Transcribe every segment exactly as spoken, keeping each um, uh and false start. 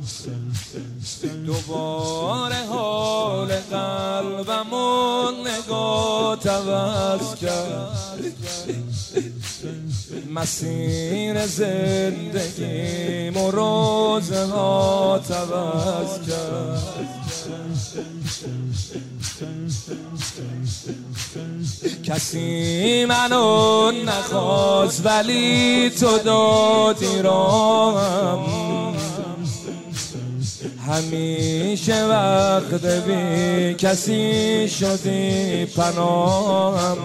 دوباره حال قلبمون نگاه عوض کرد، مسیر زندگیم و روزها عوض کرد. کسی منو نخواست ولی تو دادی راهم، همیشه وقت بی کسی شدی پناهم.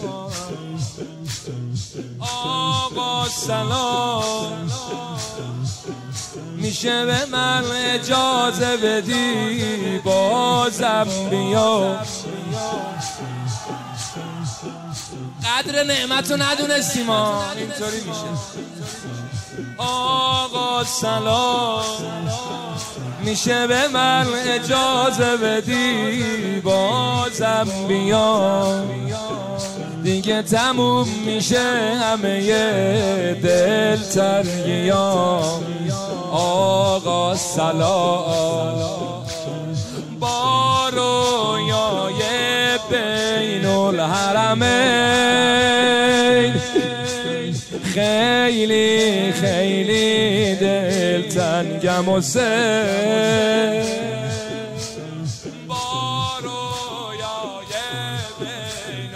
آقا سلام، میشه به من اجازه بدی بازم بیا؟ قدر نعمتو ندونستیم ها، اینطوری میشه. آقا سلام، میشه به من اجازه بدی بازم بیا؟ دیگه تموم میشه همه دل ترگیام. آقا سلام، با رویای بین الحرمین خیلی خیلی دل تنگم و سه، با رویای بین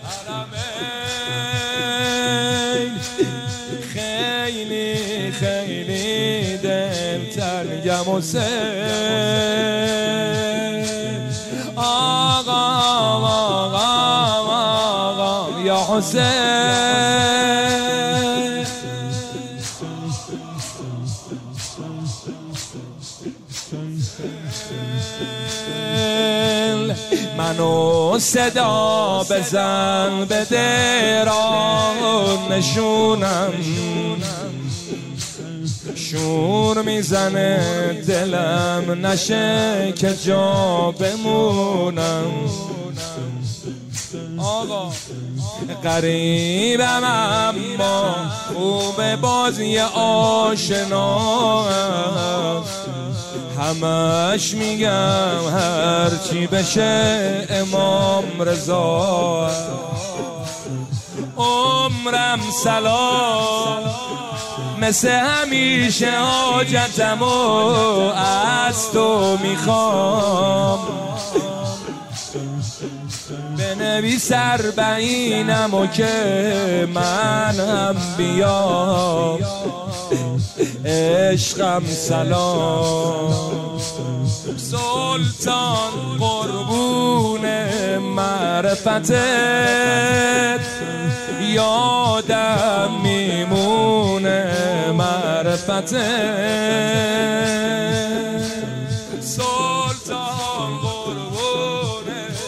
الحرمین خیلی خیلی دل تنگم و سه. آقا آقا آقا یا حسین، منو صدا بزن بده راه نشونم، شور میزنه دلم نشه که جا بمونم. آقا غریبم اما خوب بازی آشنا، همش میگم هرچی بشه امام رضا. عمرم سلام، مثل همیشه حاجتمو از تو میخوام، بنویس اربعینمو که من هم بیام. عشقم سلام، سلطان قربون معرفتت، یادم میمونه معرفتت. سلطان قربون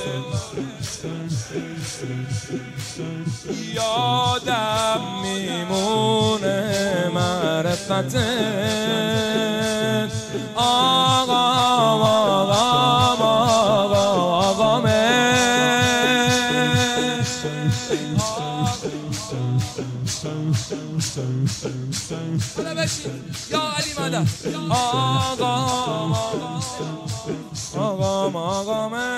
یادم میمونه معرفتت. آقا آقا آقا آقا حالا بشین یا علی مادر. آقا آقا آقا